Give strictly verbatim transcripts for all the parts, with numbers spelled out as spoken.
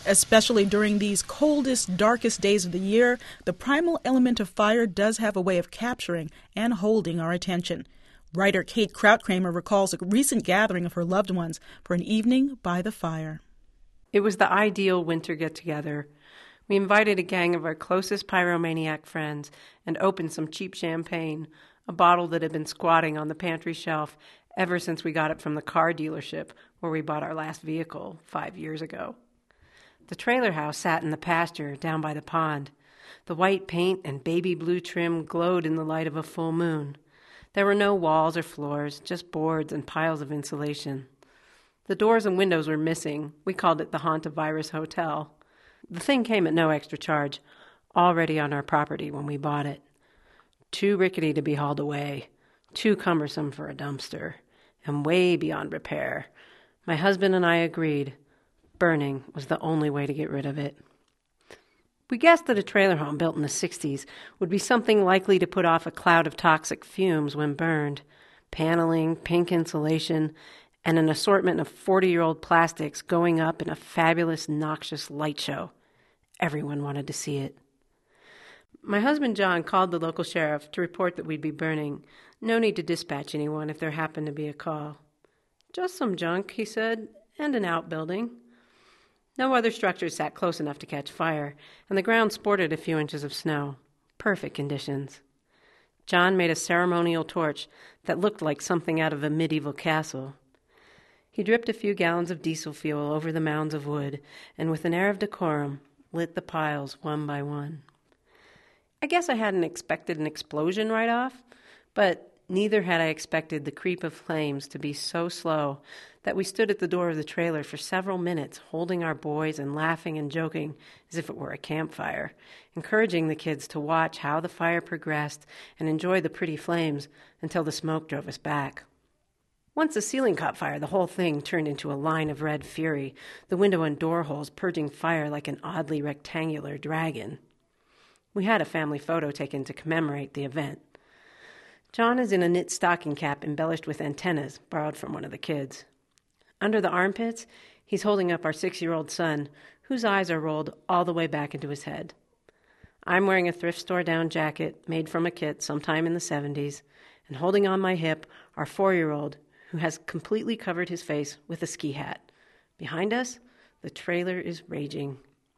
Especially during these coldest, darkest days of the year, the primal element of fire does have a way of capturing and holding our attention. Writer Kate Krautkramer recalls a recent gathering of her loved ones for an evening by the fire. It was the ideal winter get-together. We invited a gang of our closest pyromaniac friends and opened some cheap champagne, a bottle that had been squatting on the pantry shelf ever since we got it from the car dealership where we bought our last vehicle five years ago. The trailer house sat in the pasture down by the pond. The white paint and baby blue trim glowed in the light of a full moon. There were no walls or floors, just boards and piles of insulation. The doors and windows were missing. We called it the Hantavirus Hotel. The thing came at no extra charge, already on our property when we bought it. Too rickety to be hauled away, too cumbersome for a dumpster, and way beyond repair. My husband and I agreed. Burning was the only way to get rid of it. We guessed that a trailer home built in the sixties would be something likely to put off a cloud of toxic fumes when burned. Paneling, pink insulation, and an assortment of forty-year-old plastics going up in a fabulous, noxious light show. Everyone wanted to see it. My husband John called the local sheriff to report that we'd be burning. No need to dispatch anyone if there happened to be a call. Just some junk, he said, and an outbuilding. No other structures sat close enough to catch fire, and the ground sported a few inches of snow. Perfect conditions. John made a ceremonial torch that looked like something out of a medieval castle. He dripped a few gallons of diesel fuel over the mounds of wood, and with an air of decorum, lit the piles one by one. I guess I hadn't expected an explosion right off, but neither had I expected the creep of flames to be so slow that we stood at the door of the trailer for several minutes, holding our boys and laughing and joking as if it were a campfire, encouraging the kids to watch how the fire progressed and enjoy the pretty flames until the smoke drove us back. Once the ceiling caught fire, the whole thing turned into a line of red fury, the window and door holes purging fire like an oddly rectangular dragon. We had a family photo taken to commemorate the event. John is in a knit stocking cap embellished with antennas, borrowed from one of the kids. Under the armpits, he's holding up our six-year-old son, whose eyes are rolled all the way back into his head. I'm wearing a thrift store down jacket made from a kit sometime in the seventies, and holding on my hip our four-year-old, who has completely covered his face with a ski hat. Behind us, the trailer is raging.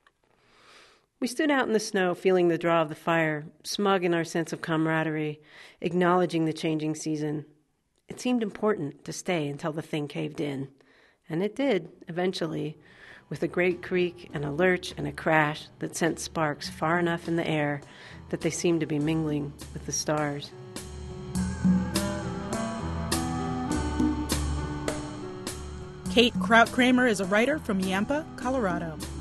We stood out in the snow, feeling the draw of the fire, smug in our sense of camaraderie, acknowledging the changing season. It seemed important to stay until the thing caved in. And it did, eventually, with a great creak and a lurch and a crash that sent sparks far enough in the air that they seemed to be mingling with the stars. Kate Krautkramer is a writer from Yampa, Colorado.